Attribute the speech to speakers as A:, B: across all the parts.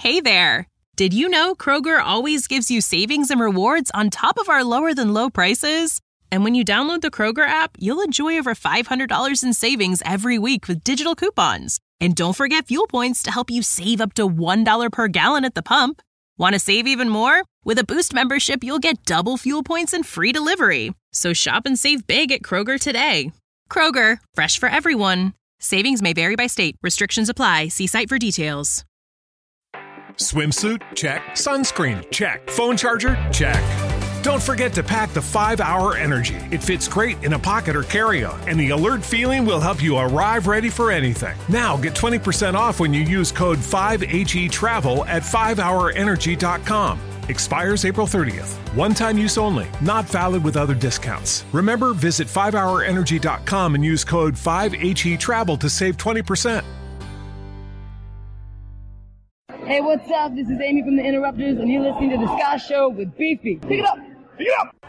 A: Hey there! Did you know Kroger always gives you savings and rewards on top of our lower-than-low prices? And when you download the Kroger app, you'll enjoy over $500 in savings every week with digital coupons. And don't forget fuel points to help you save up to $1 per gallon at the pump. Want to save even more? With a Boost membership, you'll get double fuel points and free delivery. So shop and save big at Kroger today. Kroger, fresh for everyone. Savings may vary by state. Restrictions apply. See site for details.
B: Swimsuit? Check. Sunscreen? Check. Phone charger? Check. Don't forget to pack the 5-Hour Energy. It fits great in a pocket or carry-on, and the alert feeling will help you arrive ready for anything. Now get 20% off when you use code 5HETRAVEL at 5hourenergy.com. Expires April 30th. One-time use only. Not valid with other discounts. Remember, visit 5hourenergy.com and use code 5HETRAVEL to save 20%.
C: Hey, what's up? This is Amy from The Interrupters, and you're listening to The Ska Show with Beefy. Pick it up! Pick it up!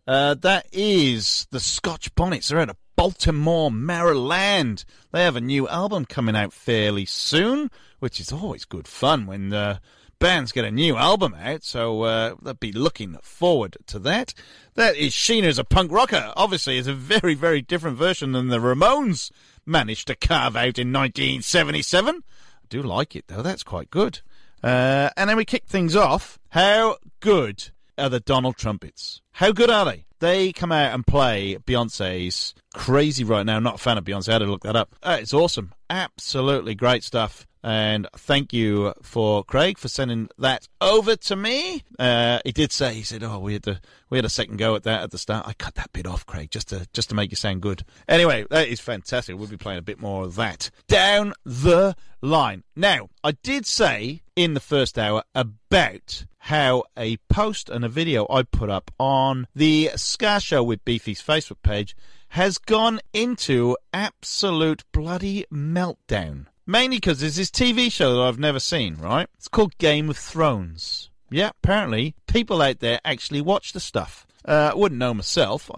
D: That is the Scotch Bonnets. They're out of Baltimore, Maryland. They have a new album coming out fairly soon, which is always good fun when bands get a new album out, so they'll be looking forward to that. That is Sheena's a Punk Rocker. Obviously, it's a very, very different version than the Ramones managed to carve out in 1977. I do like it, though. That's quite good. And then we kick things off. How good are the Donald Trumpets? How good are they? They come out and play Beyonce's Crazy Right Now. Not a fan of Beyonce. I had to look that up. It's awesome. Absolutely great stuff. And thank you for Craig for sending that over to me. He did say, he said, we had a second go at that at the start. I cut that bit off, Craig, just to make you sound good. Anyway, that is fantastic. We'll be playing a bit more of that down the line. Now, I did say in the first hour about how a post and a video I put up on the Ska Show with Beefy's Facebook page has gone into absolute bloody meltdown. Mainly because there's this TV show that I've never seen, right? It's called Game of Thrones. Yeah, apparently people out there actually watch the stuff. I wouldn't know myself.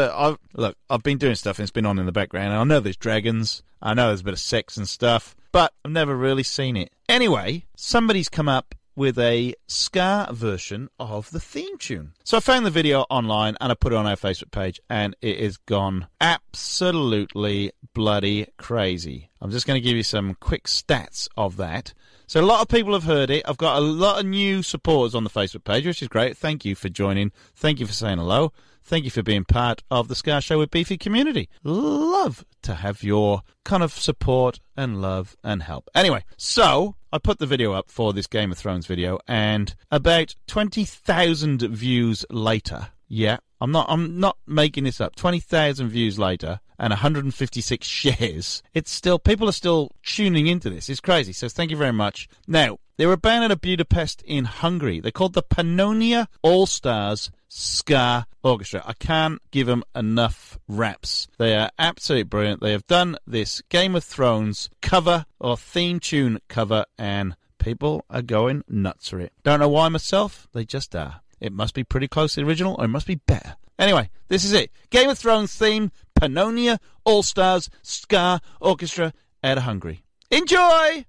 D: I've been doing stuff and it's been on in the background. I know there's dragons. I know there's a bit of sex and stuff, but I've never really seen it. Anyway, somebody's come up with a ska version of the theme tune. So I found the video online and I put it on our Facebook page and it has gone absolutely bloody crazy. I'm just going to give you some quick stats of that. So a lot of people have heard it. I've got a lot of new supporters on the Facebook page, which is great. Thank you for joining. Thank you for saying hello. Thank you for being part of the Ska Show with Beefy community. Love to have your kind of support and love and help. Anyway, so I put the video up for this Game of Thrones video, and about 20,000 views later, yeah, I'm not making this up, 20,000 views later and 156 shares, people are still tuning into this. It's crazy. So thank you very much. Now, they were a band out of Budapest in Hungary. They're called the Pannonia All-Stars Ska Orchestra. I can't give them enough raps. They are absolutely brilliant. They have done this Game of Thrones cover or theme tune cover, and people are going nuts for it. Don't know why myself, they just are. It must be pretty close to the original, or it must be better. Anyway, this is it. Game of Thrones theme, Pannonia All-Stars Ska Orchestra out of Hungary. Enjoy!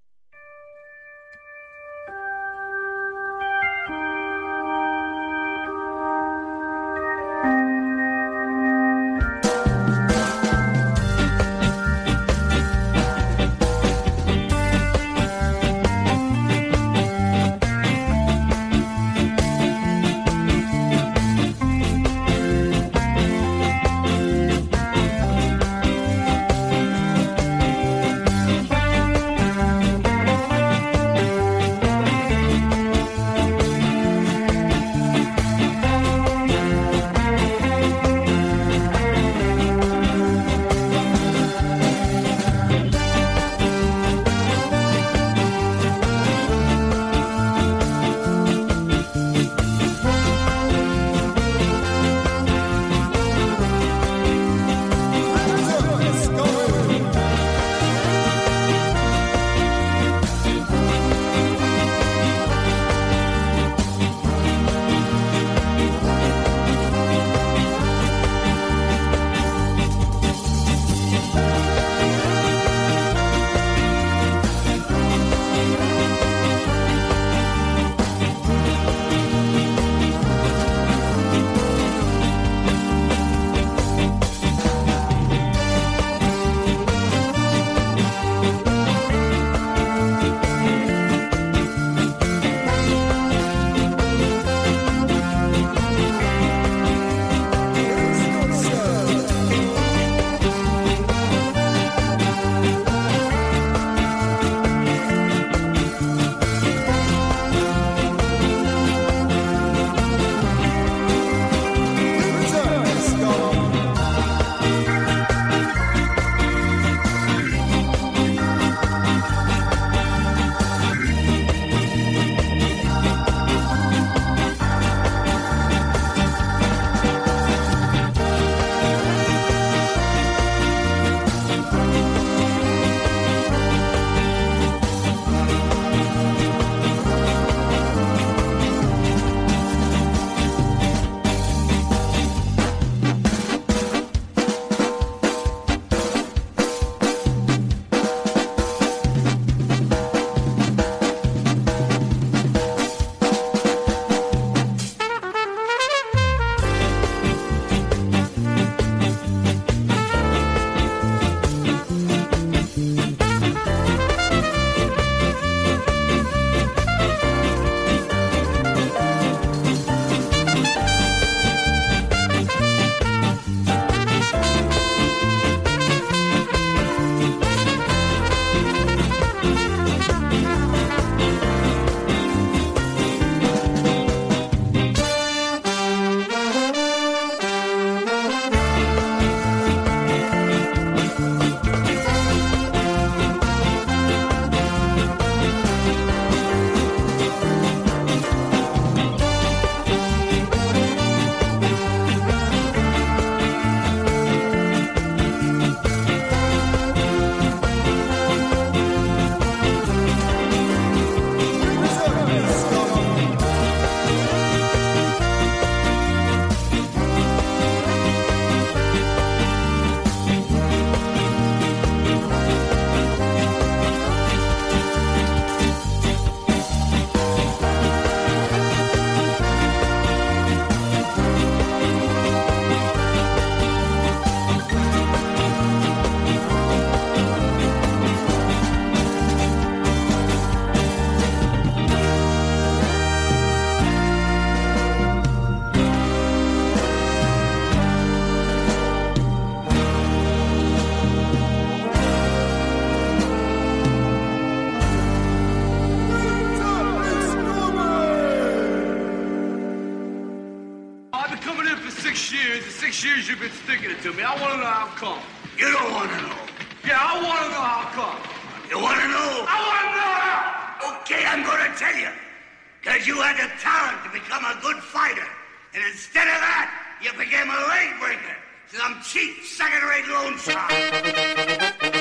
E: years, the 6 years you've been sticking it to me. I want to know how come.
F: You don't want to know.
E: Yeah, I want to know how come.
F: You want to know?
E: I want to know how.
F: Okay, I'm going to tell you. Because you had the talent to become a good fighter. And instead of that, you became a leg breaker. Some cheap, second-rate loan shark.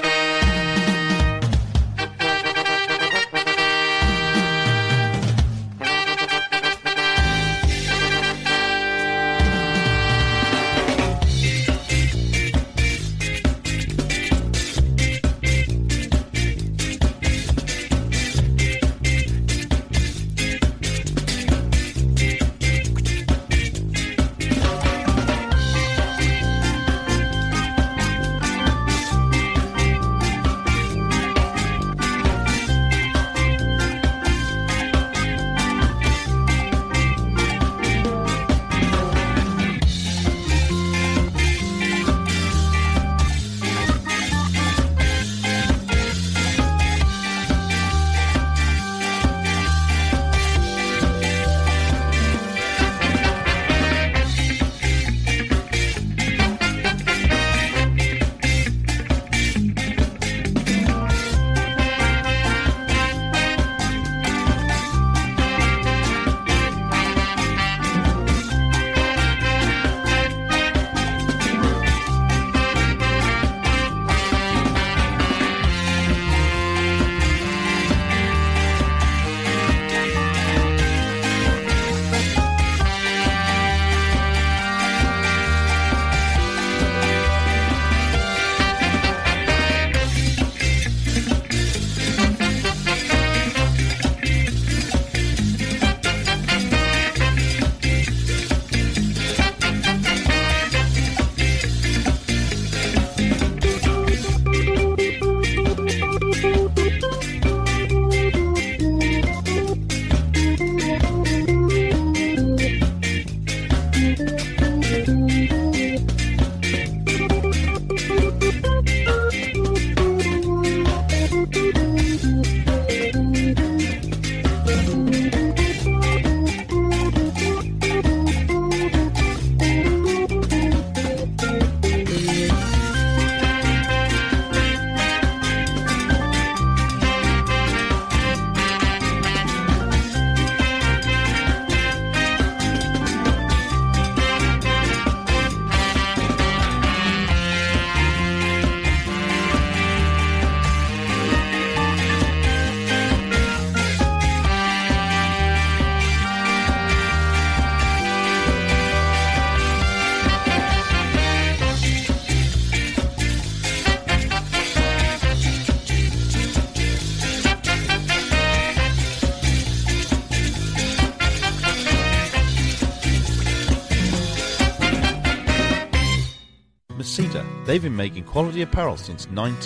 D: Masita. They've been making quality apparel since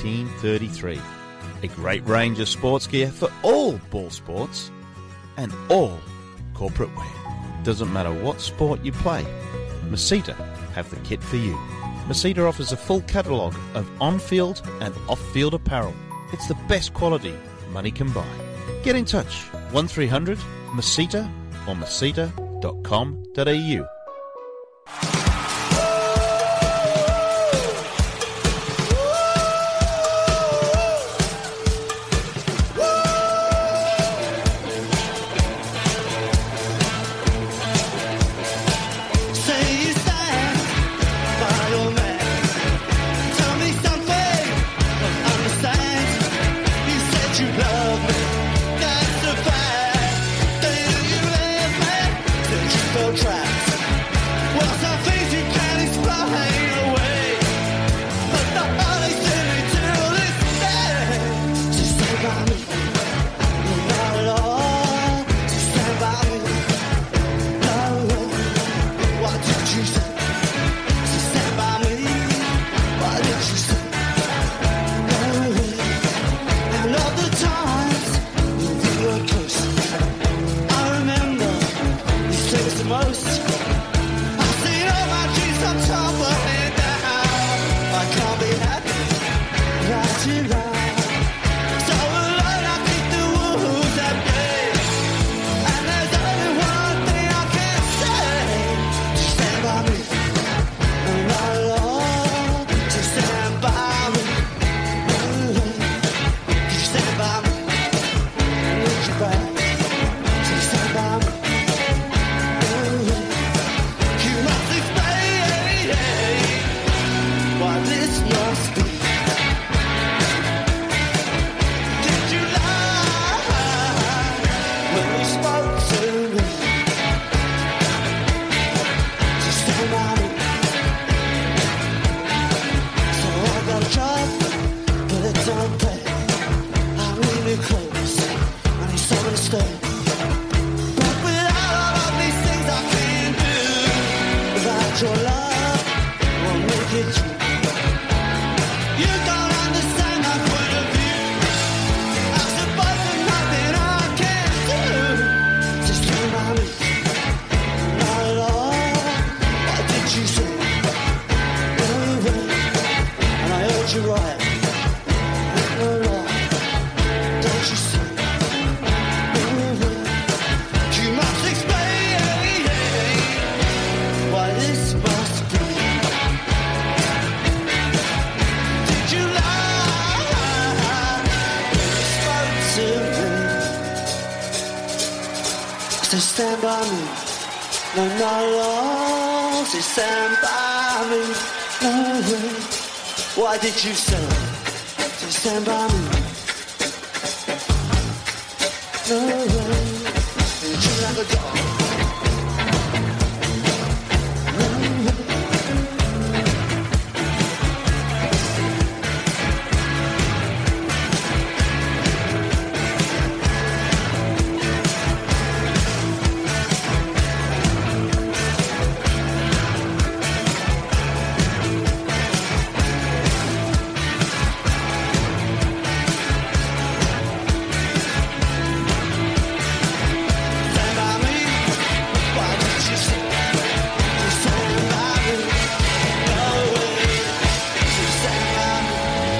D: 1933. A great range of sports gear for all ball sports and all corporate wear. Doesn't matter what sport you play, Masita have the kit for you. Masita offers a full catalogue of on-field and off-field apparel. It's the best quality money can buy. Get in touch, 1300 Masita or masita.com.au.
G: wanna stay. But without all of these things I can't do, without your love, won't make it through. You don't understand my point of view. I suppose there's nothing I can do. Just stand by me. Not at all. What did you say? No way. And I heard you right. No lie. Don't you see? No way. You must explain why this must be. Did you lie when you spoke to me? So stand by me. No, not at all. So stand by me. No way. Why did you say? So stand by me. No way. You treat me like a dog. No way. Stand by me. Why did you say? So stand by me. No way. So stand by me.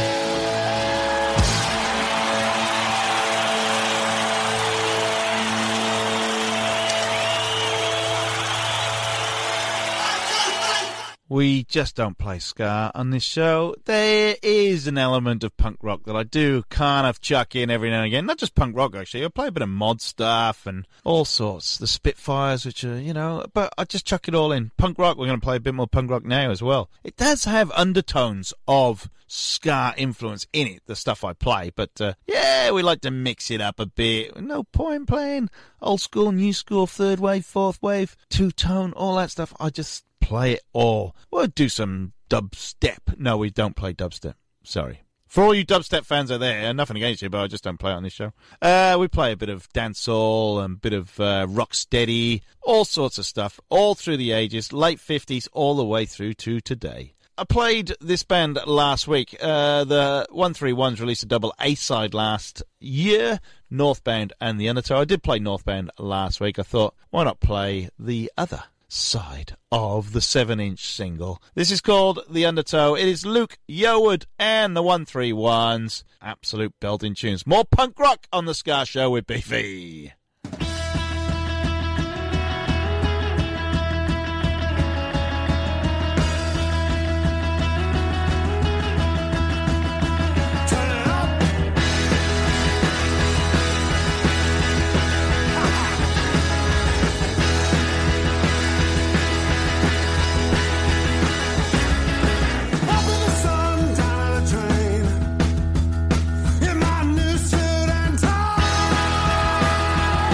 D: We just don't play ska on this show. There is an element of punk rock that I do kind of chuck in every now and again. Not just punk rock, actually. I play a bit of mod stuff and all sorts. The Spitfires, which are, you know, but I just chuck it all in. Punk rock, we're going to play a bit more punk rock now as well. It does have undertones of ska influence in it, the stuff I play. But, yeah, we like to mix it up a bit. No point playing old school, new school, third wave, fourth wave, two-tone, all that stuff. I just play it all. We'll do some dubstep. No, we don't play dubstep. Sorry. For all you dubstep fans out there, nothing against you, but I just don't play it on this show. We play a bit of dancehall and a bit of rocksteady, all sorts of stuff, all through the ages, late 50s, all the way through to today. I played this band last week. The 131s released a double A-side last year, Northbound and The Undertow. I did play Northbound last week. I thought, why not play the other side of the 7-inch single? This is called The Undertow. It is Luke Yeoward and the 131s. Absolute belting tunes. More punk rock on the Ska Show with Beefy.
H: In my new suit and tie,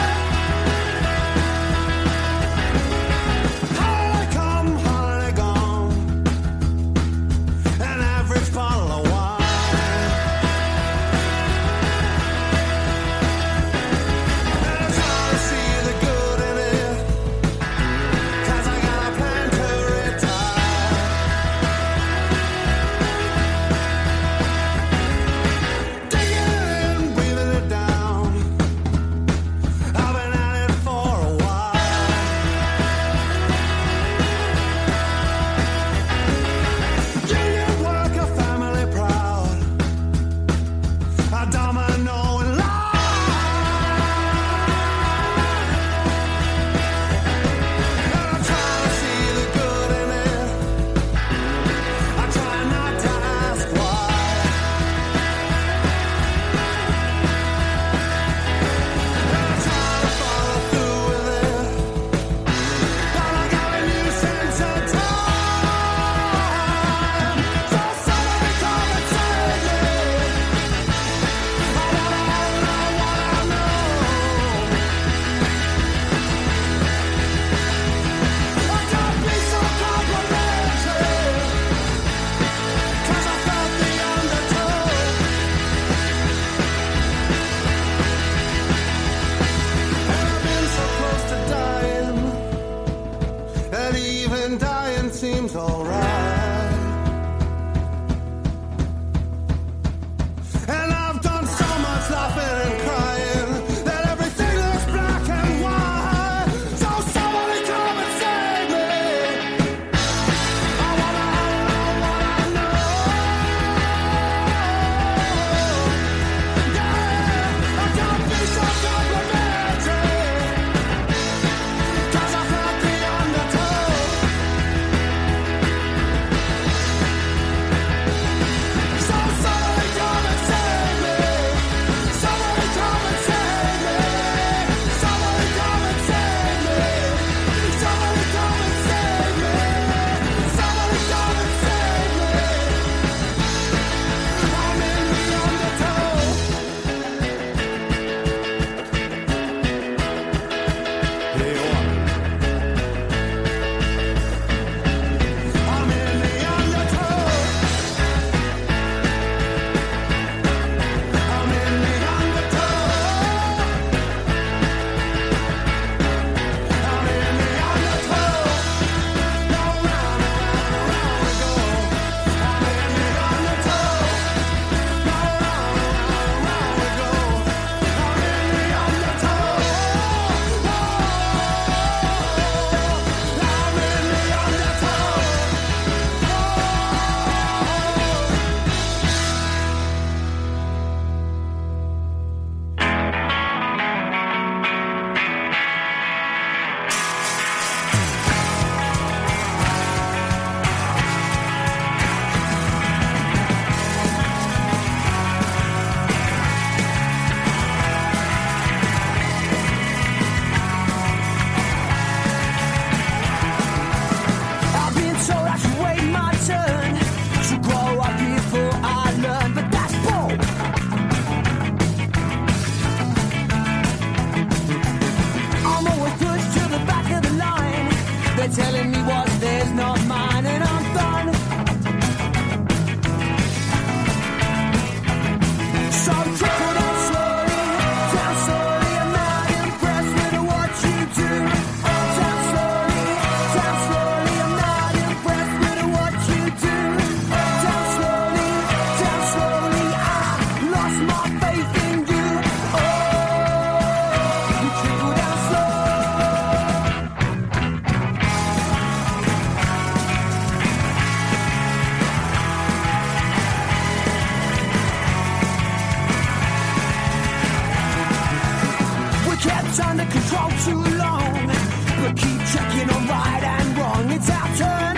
G: kept under control too long, but keep checking on right and wrong. It's our turn.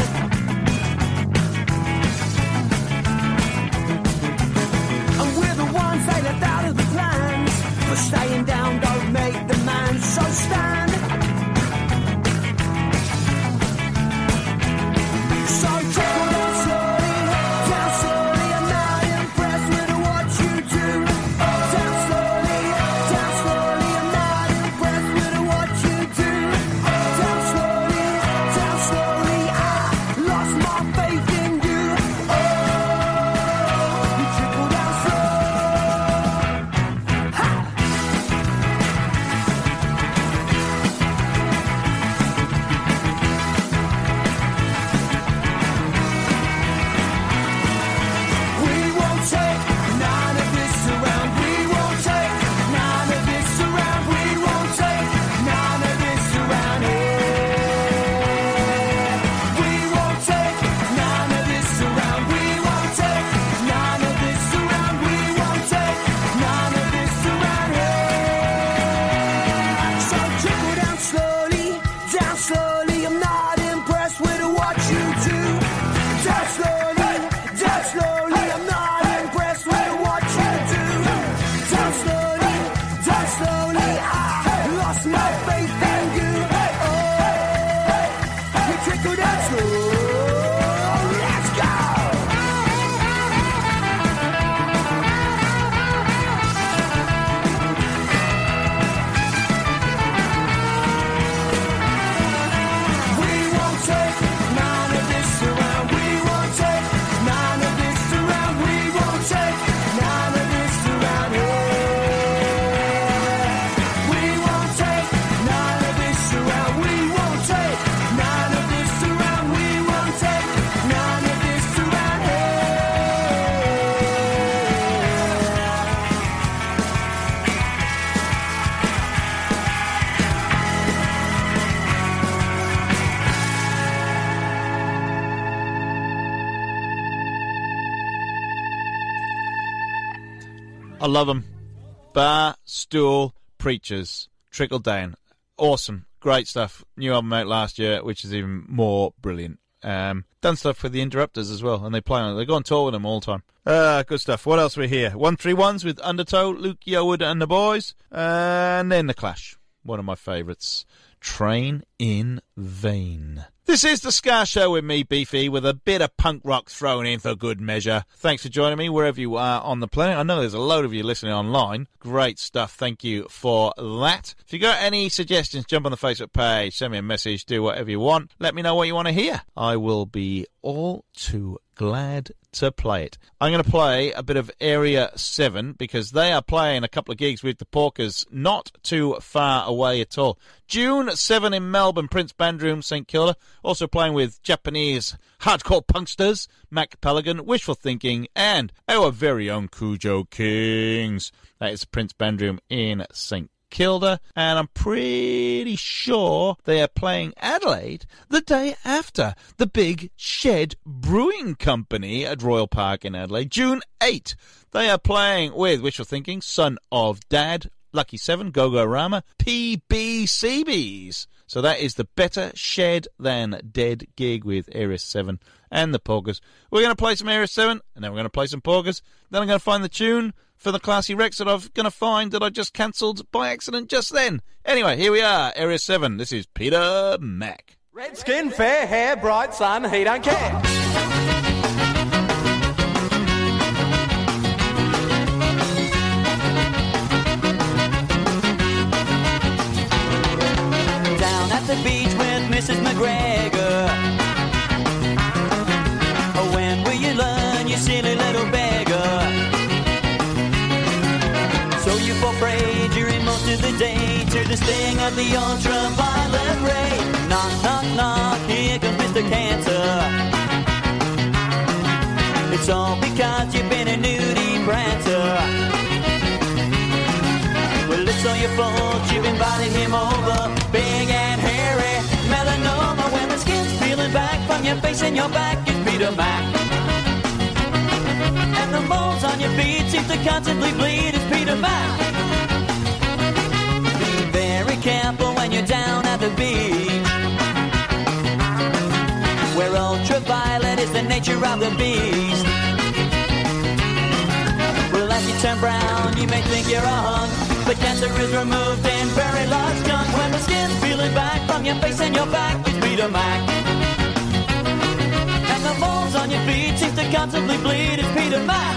G: And we're the ones they left out of the plans. For staying down, don't make the man, so stand. So trickle down slowly, I'm not impressed with what you do. Down slowly, I'm not impressed with what you do. Down slowly, I lost my faith in you. Oh, you trickle down slow. Ha! We won't take none of this around. We won't take none of this around. We won't take none of this around here. We won't take none of this around. We won't take none of this around. We won't take none of this around here. So trickle down slowly, I'm not impressed with what you do. Down slowly, I'm not impressed with what you do. Down slowly, I lost my faith in you. Oh, you trickle down slow. Let's go. We won't take none of this around. We won't take none of this around. We won't take none of this around here. We won't take none of this around. We won't take none of this around. We won't take none of this around here.
D: I love them. Bar Stool Preachers. Trickle Down. Awesome. Great stuff. New album out last year, which is even more brilliant. Done stuff with the Interrupters as well, and they play on it. They go on tour with them all the time. Good stuff. What else we here? 131s with Undertow, Luke Yeowood and the boys. And then The Clash. One of my favourites. Train in Vain. This is the Ska Show with me, Beefy, with a bit of punk rock thrown in for good measure. Thanks for joining me wherever you are on the planet. I know there's a load of you listening online. Great stuff. Thank you for that. If you got any suggestions, jump on the Facebook page, send me a message, do whatever you want. Let me know what you want to hear. I will be all too glad to play it. I'm going to play a bit of Area 7 because they are playing a couple of gigs with the Porkers not too far away at all. June 7 in Melbourne, Prince Bandroom, St Kilda. Also playing with Japanese hardcore punksters, Mac Pelican, Wishful Thinking, and our very own Cujo Kings. That is Prince Bandroom in St Kilda, and I'm pretty sure they are playing Adelaide the day after the Big Shed Brewing Company at Royal Park in Adelaide, June 8. They are playing with Wishful Thinking, Son of Dad, Lucky 7, Go-Go Rama, PBCBs. So that is the Better Shed Than Dead gig with Area 7 and the Porkers. We're going to play some Area 7, and then we're going to play some Porkers. Then I'm going to find the tune for the Classy Rex that I'm going to find that I just cancelled by accident just then. Anyway, here we are, Area 7. This is Peter Mac.
H: Red skin, fair hair, bright sun, he don't care. Down at the beach with Mrs. McGregor. Oh, when will you learn, you silly little beggar? So you fall prey during most of the day to the sting of the ultraviolet ray. Knock, knock, knock, here comes Mr. Cancer. It's all because you've been a nudie prancer. Well, it's all your fault, you've invited him over. Big and hairy, melanoma. When the skin's peeling back from your face and your back, it's Peter Mac. And the moles on your feet seem to constantly bleed, it's Peter Mac. Be very nature of the beast. Well, as you turn brown, you may think you're a hunk, but cancer is removed in very large chunks. When the skin's peeling back from your face and your back, it's Peter Mac. And the moles on your feet seem to constantly bleed, it's Peter Mac.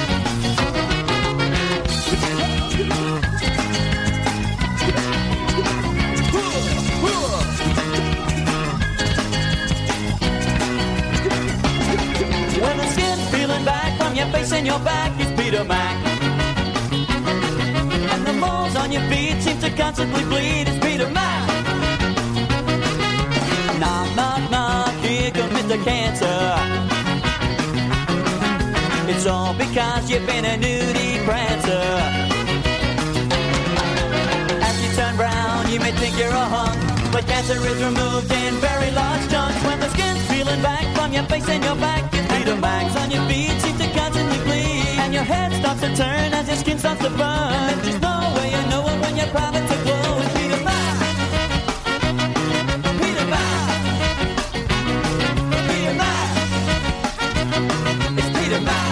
H: When the skin's peeling back from your face and your back, it's Peter Mac. And the moles on your feet seem to constantly bleed, it's Peter Mac. Knock, knock, knock, here comes Mr. Cancer. It's all because you've been a nudie prancer. As you turn brown, you may think you're a hunk, but cancer is removed in very large chunks. When the skin's peeling back from your face and your back, it's Peter Mac. On your feet seem to constantly bleed, and your head starts to turn as your skin starts to burn. And there's no way you know it when your privates are closed. Peter Mac. Peter Mac. Peter Mac. It's Peter Mac.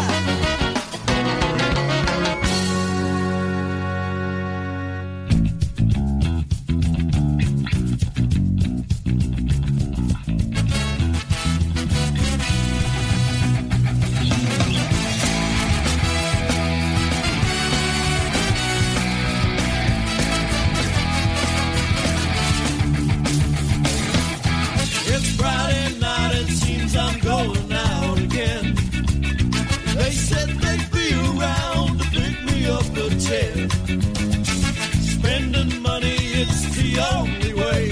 G: It's Friday night, it seems I'm going out again. They said they'd be around to pick me up at 10. Spending money, it's the only way.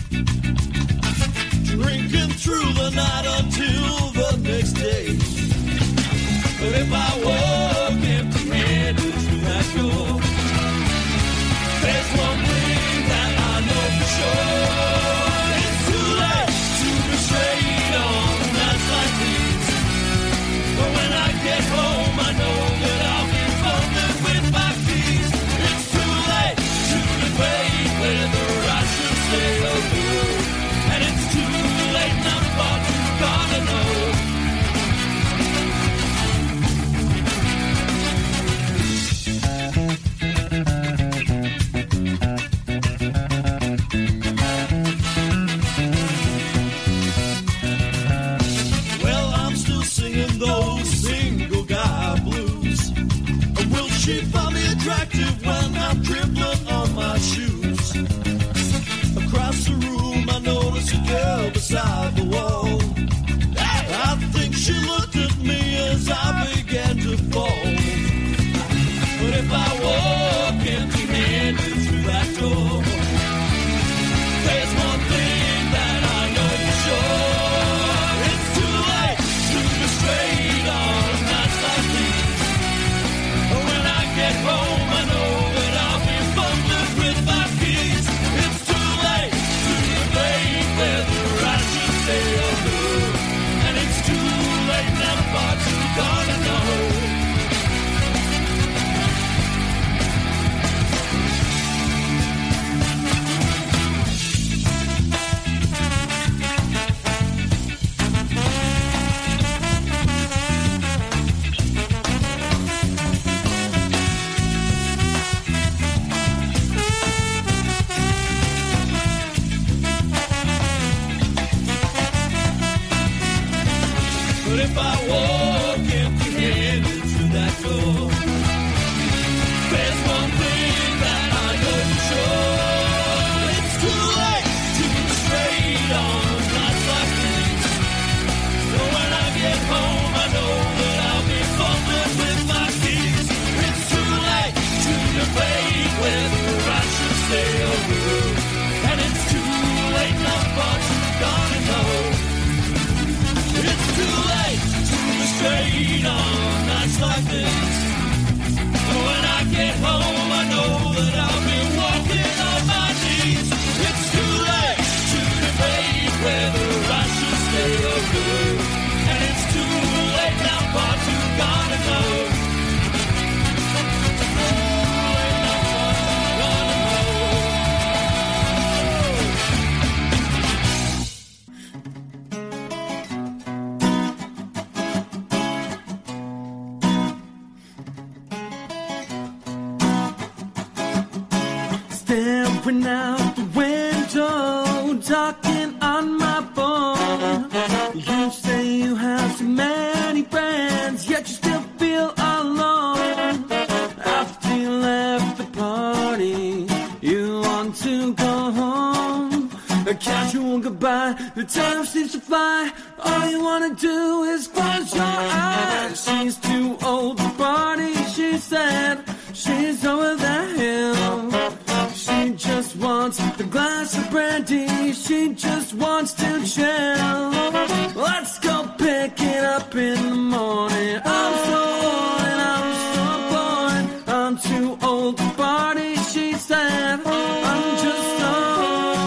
G: Drinking through the night until the next day. But if I walk empty-handed through that door, there's one thing that I know for sure. It's too late to be straight on nights like these. But when I get home, I know that I'll be fumbling with my keys. It's too late to debate whether I should stay or go. And it's too late, and I'm far too gone to know. Well, I'm still singing those single guy blues. Will she find me attractive when I'm dribbling on my shoes? Across the room, I notice a girl beside the wall. I think she looked at me as I began to fall. But if I walk empty-handed through that door, there's one thing that I know for sure. It's too late to be straight on nights like these. But when I get home, I know that I'll be fumbling with my keys. It's too late to debate whether I should stay or go. And it's too late now, far too gone to know. But if I walk empty-handed through that door, there's one thing that I know for sure. It's too late to be straight on nights like these. So when I get home, I know that I'll be fumbling with my keys. It's too late to debate whether I should stay or go. And it's too late now, far too gone to know. It's too late to be straight looking out the window, talking on my phone. You say you have so many friends, yet you still feel alone. After you left the party, you want to go home. A casual goodbye, the time seems to fly. All you wanna do is close your eyes. She's too old to party, she said. She's over the hill. She just wants the glass of brandy. She just wants to chill. Let's go pick it up in the morning. I'm so old and I'm so bored. I'm too old to party, she said. I'm just old.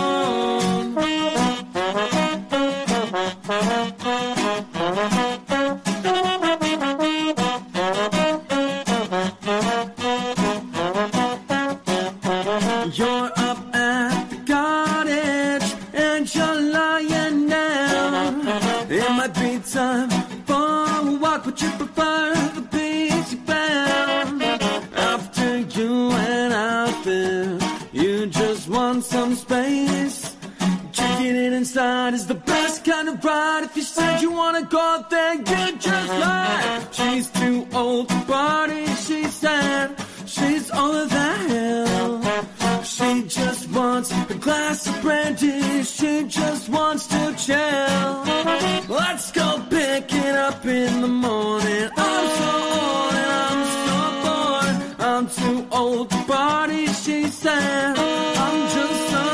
G: You're up at the cottage and you're lying down. It might be time for a walk, but you prefer the peace you found. After you went out there, you just want some space. Checking it inside is the best kind of ride. If you said you wanna go out there, you just lied. She's too old to party, she said. She's over the hill. She just wants a glass of brandy. She just wants to chill. Let's go pick it up in the morning. I'm so old and I'm so bored. I'm too old to party, she said. I'm just old.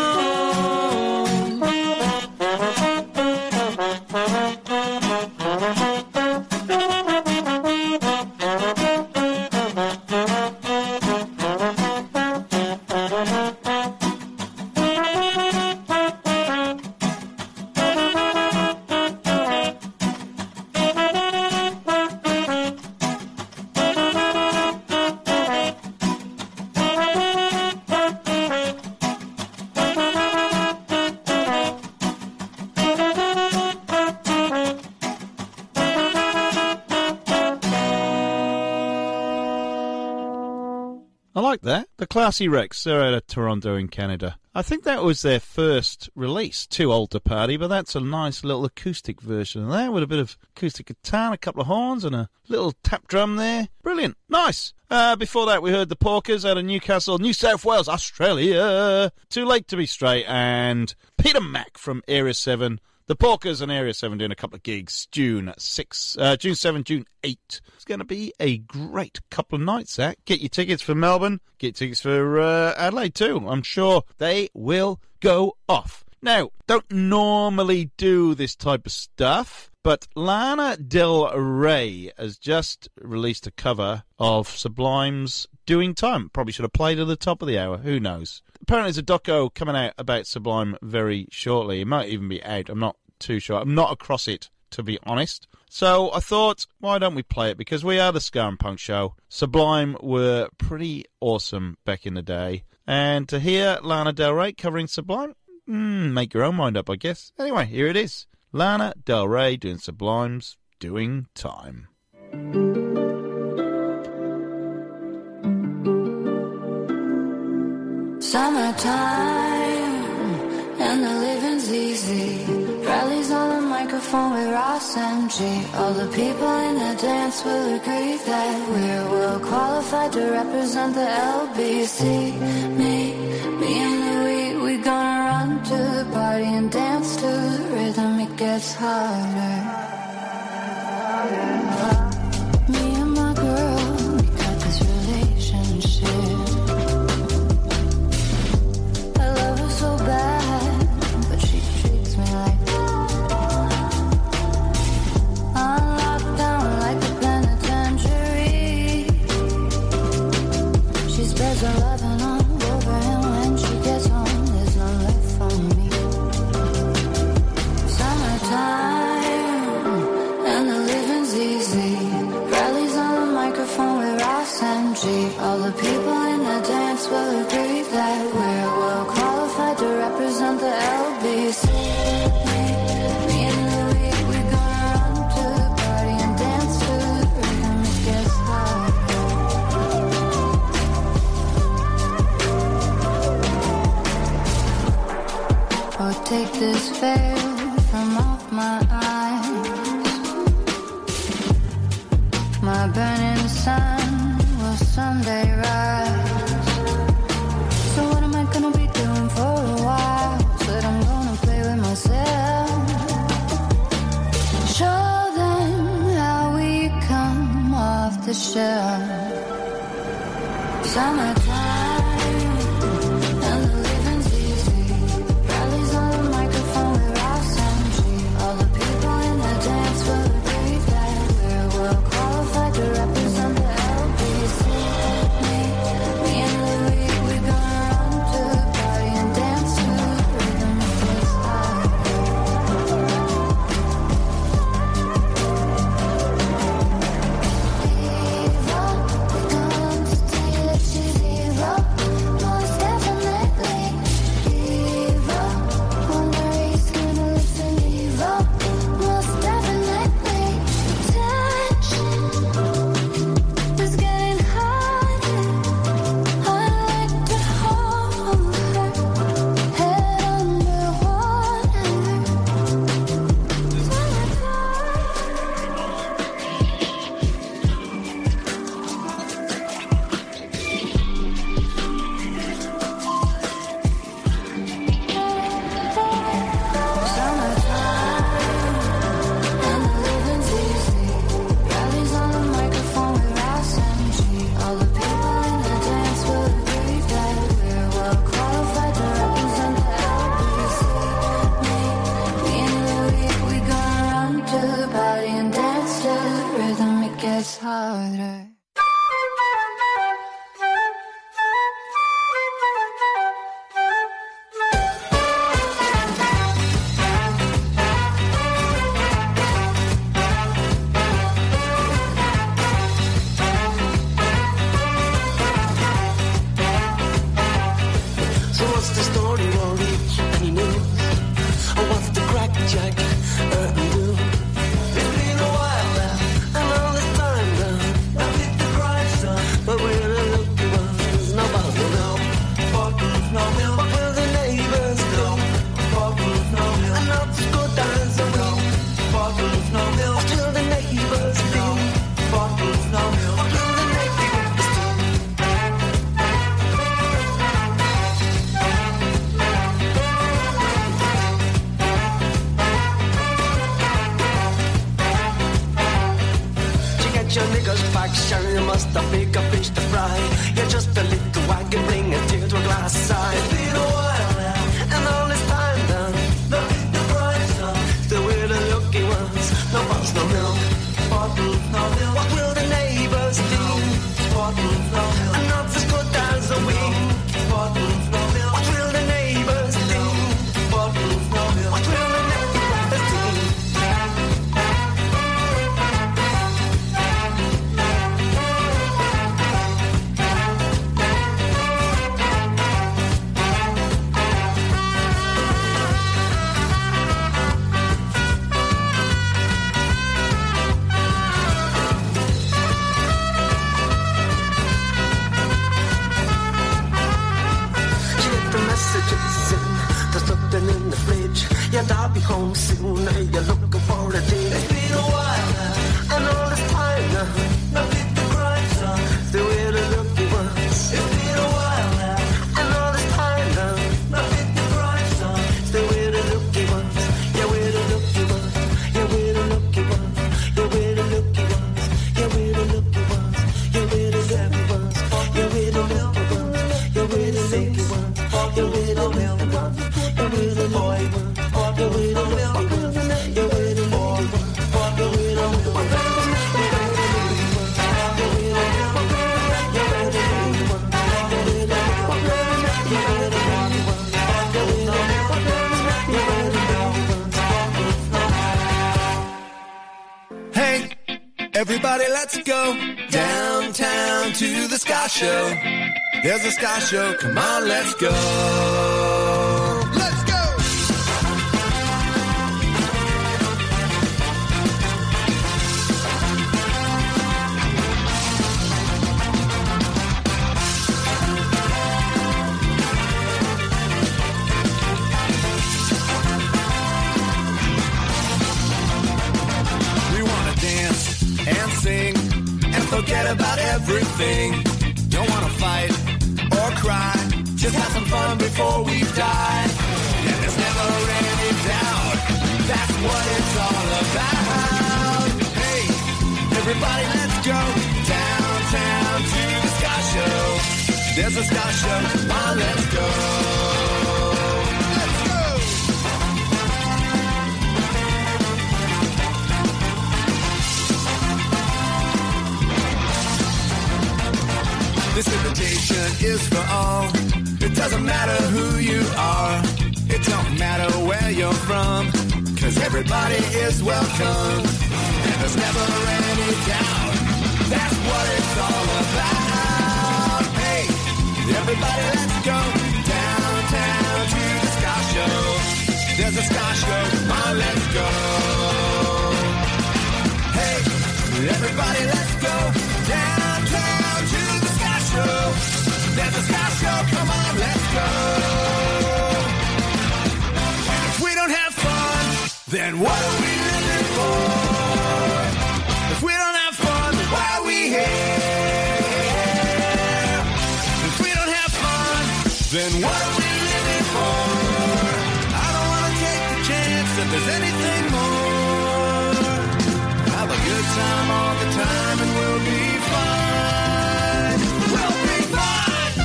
D: I like that. The Classy Rex, they're out of Toronto in Canada. I think that was their first release, Too Old to Party, but that's a nice little acoustic version of that with a bit of acoustic guitar and a couple of horns and a little tap drum there. Brilliant. Nice. Before that, we heard the Porkers out of Newcastle, New South Wales, Australia. Too Late to Be Straight, and Peter Mack from Area 7. The Porkers and Area 7 doing a couple of gigs, June 7, June 8. It's going to be a great couple of nights, that. Get your tickets for Melbourne, get tickets for Adelaide too. I'm sure they will go off. Now, don't normally do this type of stuff, but Lana Del Rey has just released a cover of Sublime's Doing Time. Probably should have played at the top of the hour, who knows. Apparently there's a doco coming out about Sublime very shortly. It might even be out, I'm not too sure. I'm not across it, to be honest. So I thought, why don't we play it? Because we are the Ska and Punk Show. Sublime were pretty awesome back in the day. And to hear Lana Del Rey covering Sublime, make your own mind up, I guess. Anyway, here it is. Lana Del Rey doing Sublime's Doing Time.
I: Summertime, and the living's easy. Rallies on the microphone with Ross and G. All the people in the dance will agree that we're well qualified to represent the LBC. Me and Louis, we gonna run to the party and dance to the rhythm. It gets harder. Me and my girl, we got this relationship. So bad, but she treats me like I'm locked down like a penitentiary. She spreads her loving all over, and when she gets home, there's no left for me. Summertime, or take this veil from off my eyes. My burning sun will someday rise. So what am I gonna be doing for a while? Said I'm gonna play with myself. Show them how we come off the shelf. Summertime and the living's easy. Rallies on the microphone with Ross MG. All the people in the dance will agree that we're well qualified to represent the LBC. Me and Louis, we gonna run to the party and dance to the rhythm of this heart. Harder.
G: So what's the story, Rory? Any news? Or what's the crack, Jack? It's been a while now, and all this time now, I've hit the grind, son. But we're the lucky ones, nobody will know. Bottles, no milk. What will the neighbors do? Bottles, no milk. And not the good times are we. Bottles, no milk. What will the neighbors do? Bottles, no milk. What will the neighbors do? Your niggas back, sure you must have bigger fish to fry. You're just a little wagon, bring a tear to a glass side. It's been a while now, and all this time now, look at the bright sun. Still we're the lucky ones, no bottles, no milk. Bottles, no milk. What will the neighbors do? Bottles, no milk. And not as good as a wing. Bottles, no milk. What will the neighbors do? Bottles, no milk. What will the neighbors do? There's nothing in the fridge. Yeah, I'll be home soon. Hey, you're looking for a date. It's been a while now, and all this time now, I've hit the grind, son. Still we're the lucky ones. It's been a while now, and all this time now, I've hit the grind, son. Still we're the lucky ones. Yeah, we're the lucky ones. Yeah, we're the lucky ones. Yeah, we're the lucky ones. Yeah, we're the lucky ones. Yeah, we're the lucky ones. Yeah, we're the lucky ones. Yeah, we're the lucky ones. Yeah, we're the lucky ones. Yeah, we're the boy ones. Yeah, we're the lucky ones. Yeah, we're the boy ones. Yeah, we're the lucky ones.
J: Hey, everybody, let's go downtown to the Ska Show. There's a Ska Show, come on, let's go. Let's go! forget about everything. Don't wanna fight or cry, just have some fun before we die. And there's never any doubt, that's what it's all about. Hey, everybody let's go downtown to the Ska Show. There's a Ska Show, come on, let's go. Let's go! This invitation is for all. It doesn't matter who you are. It don't matter where you're from, 'cause everybody is welcome. And there's never any doubt, that's what it's all about. Hey, everybody let's go downtown to the Ska Show. There's a Ska Show, come on, let's go. Hey, everybody let's go downtown to the Ska Show. There's a Ska Show, come on, let's go. And if we don't have fun, then what are we living for? If we don't have fun, then why are we here? If we don't have fun, then what are we living for? I don't want to take the chance that there's anything more. Have a good time all the time and we'll be fine. We'll be fine.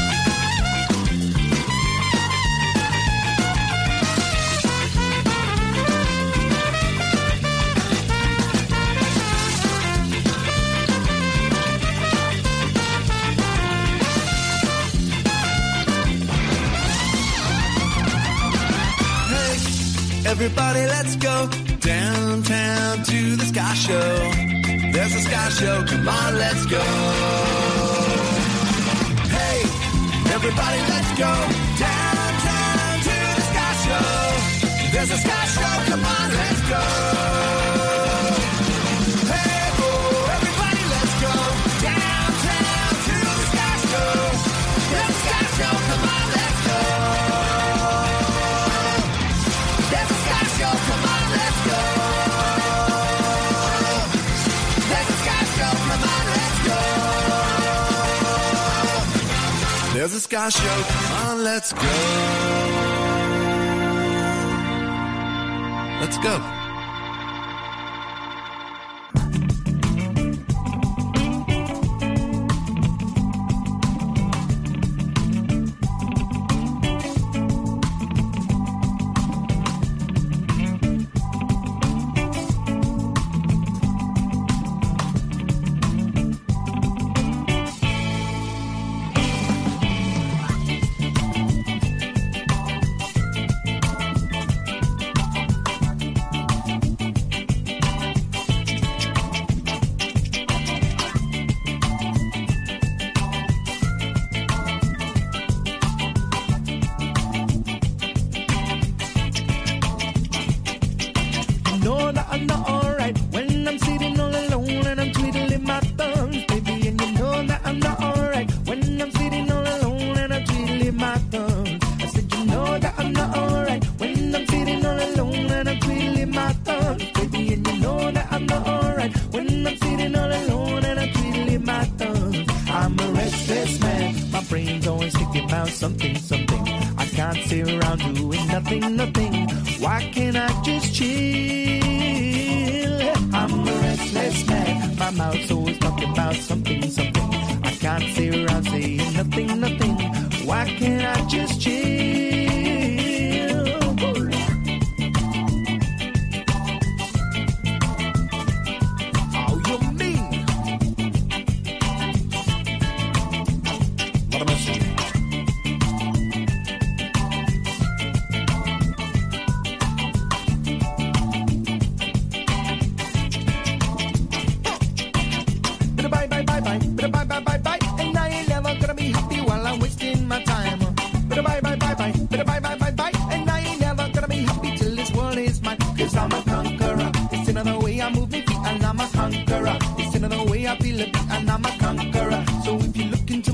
J: Everybody, let's go downtown to the Ska Show. There's a Ska Show, come on, let's go. Hey, everybody, let's go downtown to the Ska Show. There's a Ska Show, come on, let's go. Hey, oh, everybody, let's go downtown to the Ska Show. There's a Ska Show, come on, let's go. Come on, let's go. There's a Ska Show, come on, let's go. There's a Ska Show, come on, let's go. Let's go.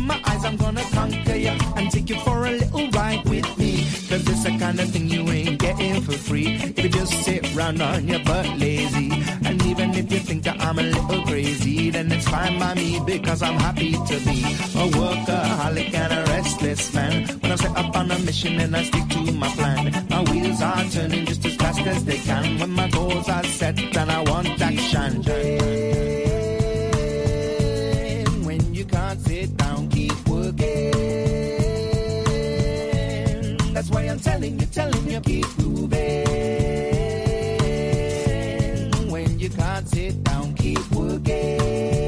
G: And take you for a little ride with me, 'cause it's the kind of thing you ain't get in for free. If you just sit round on your butt lazy, and even if you think that I'm a little crazy, then it's fine by me because I'm happy to be a workaholic and a restless man. When I'm set up on a mission and I stick to my plan, my wheels are turning just as fast as they can. When my goals are set and I want action. When you can't sit down, keep working. That's why I'm telling you, keep moving. When you can't sit down, keep working.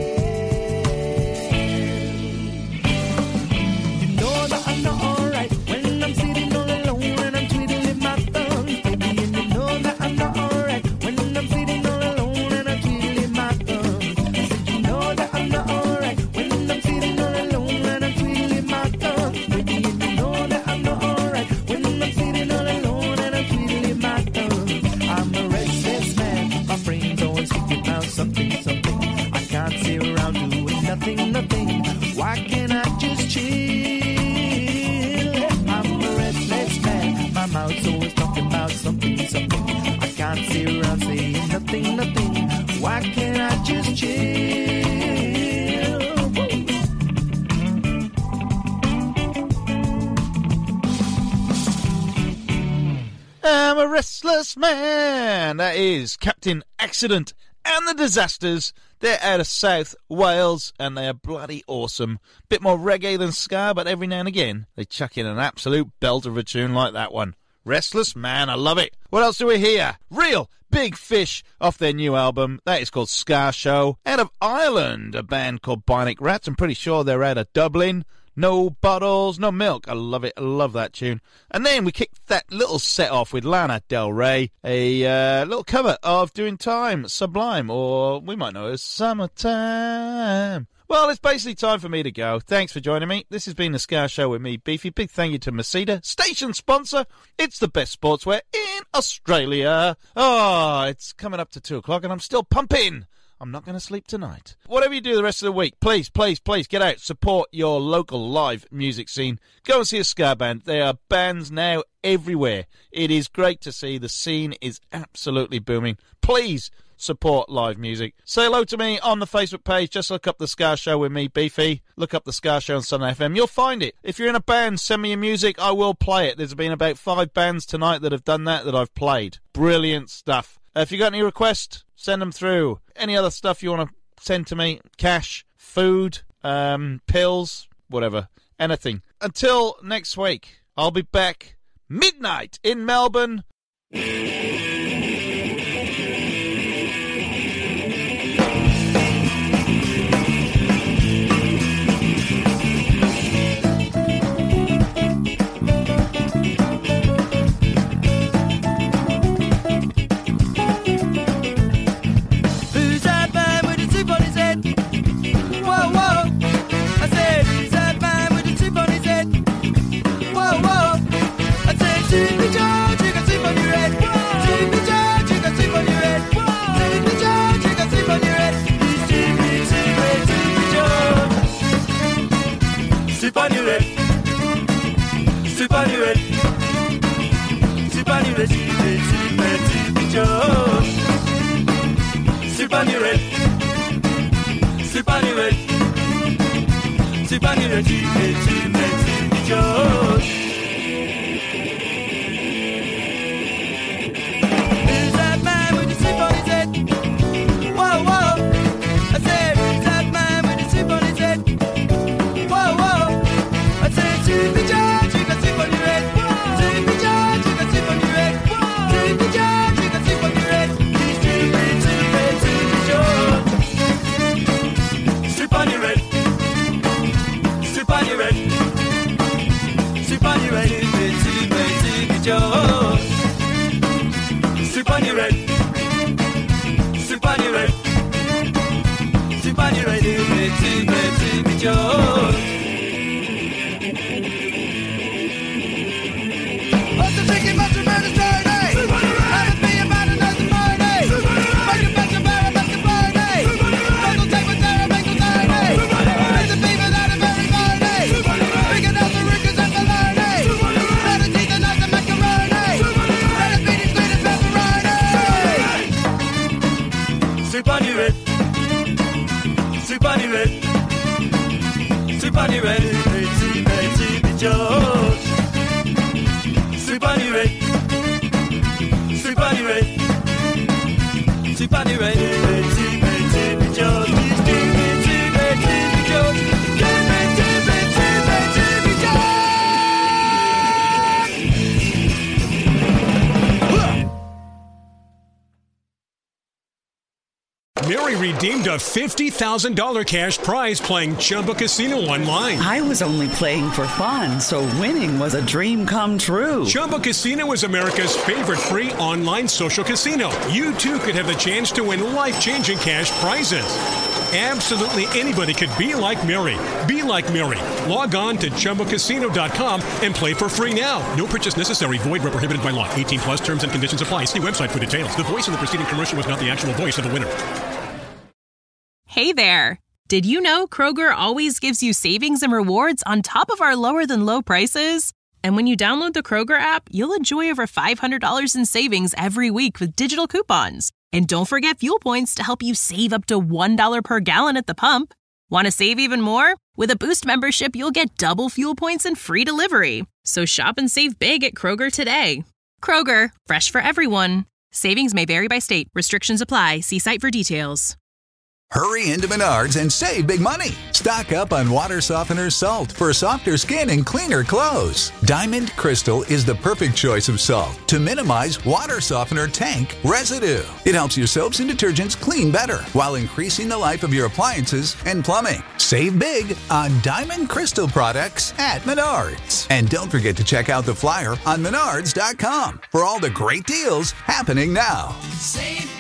G: You know that I'm not alright when I'm sitting all alone and I'm twiddling my thumbs, baby. And you know that I'm not alright when I'm sitting all alone and I'm twiddling my thumbs. I said you know that I'm not alright when I'm sitting all alone and I'm twiddling my thumbs, baby. And you know that I'm not alright when I'm sitting all alone and I'm twiddling my thumbs. I'm a restless man, my brain's always thinking about something. I can't sit around doing nothing. Why can't I just chill? I'm a restless man, my mouth's always talking about something. I can't sit around saying nothing. Why can't I just chill?
D: I'm a restless man. That is Captain Accident and the Disasters. They're out of South Wales and they are bloody awesome. Bit more reggae than ska, but every now and again they chuck in an absolute belter of a tune like that one. Restless Man, I love it. What else do we hear? Real Big Fish off their new album. That is called Ska Show. Out of Ireland, a band called Bionic Rats. I'm pretty sure they're out of Dublin. No Bottles, No Milk. I love it. I love that tune. And then we kicked that little set off with Lana Del Rey, a little cover of Doing Time, Sublime, or we might know it as Summertime. Well, it's basically time for me to go. Thanks for joining me. This has been the Ska Show with me, Beefy. Big thank you to Masita, station sponsor. It's the best sportswear in Australia. Oh, it's coming up to 2 o'clock and I'm still pumping. I'm not going to sleep tonight. Whatever you do the rest of the week, please get out. Support your local live music scene. Go and see a ska band. There are bands now everywhere. It is great to see. The scene is absolutely booming. Please support live music. Say hello to me on the Facebook page. Just look up The Ska Show with me, Beefy. Look up The Ska Show on Sunday FM. You'll find it. If you're in a band, send me your music. I will play it. There's been about 5 bands tonight that have done that I've played. Brilliant stuff. If you got any requests, send them through. Any other stuff you want to send to me, cash, food, pills, whatever, anything. Until next week, I'll be back midnight in Melbourne.
H: Supernumerate. Supernumerate. Supernumerate. TV George. Supernumerate. Supernumerate. Supernumerate. TV George. TV George.
B: Mary redeemed a $50,000 cash prize playing Chumba Casino online.
K: I was only playing for fun, so winning was a dream come true.
B: Chumba Casino is America's favorite free online social casino. You too could have the chance to win life-changing cash prizes. Absolutely anybody could be like Mary. Be like Mary. Log on to ChumbaCasino.com and play for free now. No purchase necessary. Void where prohibited by law. 18 plus terms and conditions apply. See website for details. The voice in the preceding commercial was not the actual voice of the winner.
A: Hey there. Did you know Kroger always gives you savings and rewards on top of our lower than low prices? And when you download the Kroger app, you'll enjoy over $500 in savings every week with digital coupons. And don't forget fuel points to help you save up to $1 per gallon at the pump. Want to save even more? With a Boost membership, you'll get double fuel points and free delivery. So shop and save big at Kroger today. Kroger, fresh for everyone. Savings may vary by state. Restrictions apply. See site for details.
L: Hurry into Menards and save big money. Stock up on water softener salt for softer skin and cleaner clothes. Diamond Crystal is the perfect choice of salt to minimize water softener tank residue. It helps your soaps and detergents clean better while increasing the life of your appliances and plumbing. Save big on Diamond Crystal products at Menards. And don't forget to check out the flyer on Menards.com for all the great deals happening now.
G: Save